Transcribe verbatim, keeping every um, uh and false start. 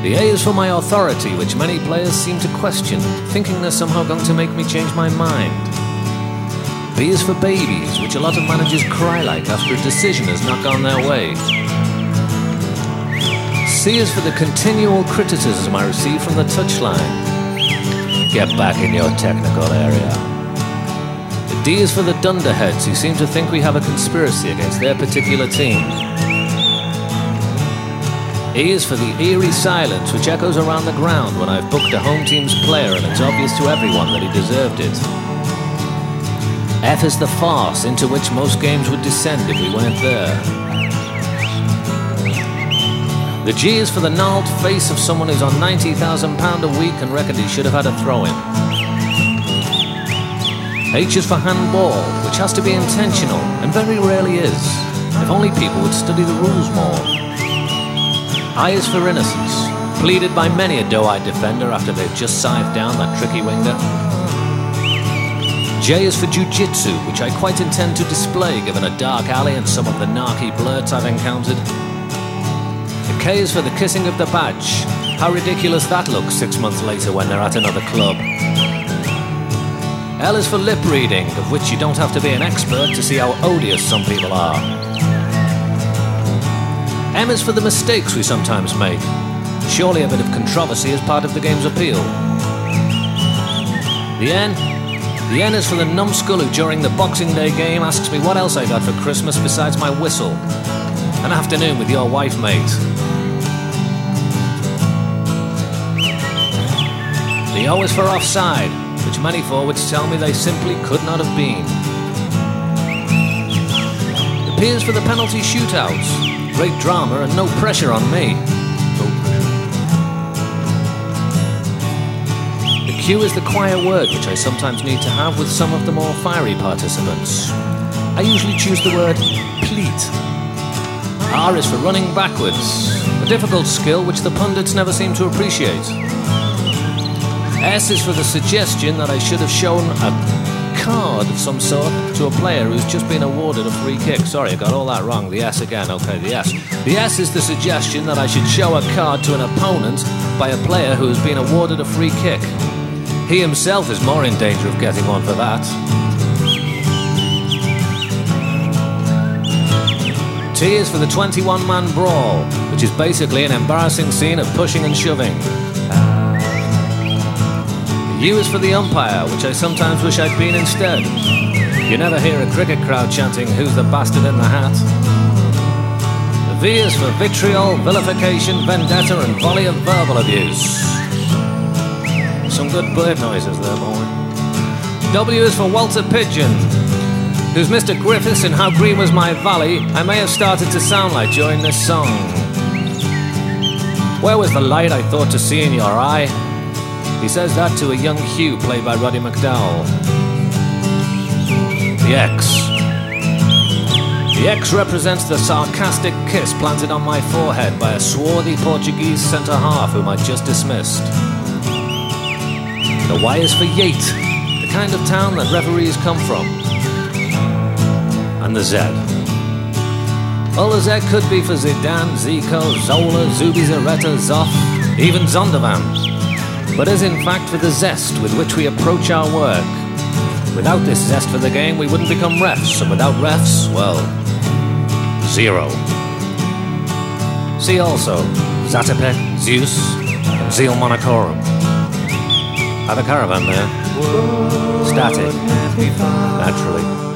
The A is for my authority, which many players seem to question, thinking they're somehow going to make me change my mind. B is for babies, which a lot of managers cry like after a decision has not gone their way. C is for the continual criticism I receive from the touchline. Get back in your technical area. The D is for the dunderheads who seem to think we have a conspiracy against their particular team. E is for the eerie silence which echoes around the ground when I've booked a home team's player and it's obvious to everyone that he deserved it. F is the farce into which most games would descend if we weren't there. The G is for the gnarled face of someone who's on ninety thousand pounds a week and reckoned he should have had a throw-in. H is for handball, which has to be intentional, and very rarely is, if only people would study the rules more. I is for innocence, pleaded by many a doe-eyed defender after they've just scythed down that tricky winger. J is for jiu-jitsu, which I quite intend to display given a dark alley and some of the narky blurts I've encountered. The K is for the kissing of the badge. How ridiculous that looks six months later when they're at another club. L is for lip reading, of which you don't have to be an expert to see how odious some people are. M is for the mistakes we sometimes make. Surely a bit of controversy is part of the game's appeal. The N? The N is for the numbskull who during the Boxing Day game asks me what else I got for Christmas besides my whistle. An afternoon with your wife, mate. The O is for offside, which many forwards tell me they simply could not have been. The P is for the penalty shootouts. Great drama and no pressure on me. The Q is the quiet word which I sometimes need to have with some of the more fiery participants. I usually choose the word pleat. R is for running backwards, a difficult skill which the pundits never seem to appreciate. S is for the suggestion that I should have shown a card of some sort to a player who's just been awarded a free kick. Sorry, I got all that wrong. The S again. Okay, the S. The S is the suggestion that I should show a card to an opponent by a player who has been awarded a free kick. He himself is more in danger of getting one for that. T is for the twenty-one man brawl, which is basically an embarrassing scene of pushing and shoving. The U is for the umpire, which I sometimes wish I'd been instead. You never hear a cricket crowd chanting, "Who's the bastard in the hat?" The V is for vitriol, vilification, vendetta and volley of verbal abuse. Some good bird noises there, boy. W is for Walter Pigeon, who's Mister Griffiths in How Green Was My Valley I may have started to sound like during this song. Where was the light I thought to see in your eye? He says that to a young Hugh played by Roddy McDowall. The X. The X represents the sarcastic kiss planted on my forehead by a swarthy Portuguese centre-half whom I just dismissed. The Y is for Yate, the kind of town that referees come from. And the Z. Well, the Z could be for Zidane, Zico, Zola, Zubizarreta, Zoff, even Zondervan, but is in fact for the zest with which we approach our work. Without this zest for the game, we wouldn't become refs, and without refs, well, zero. See also Zatopek, Zeus, and Zeal Monacorum. Have a caravan there. Static, naturally.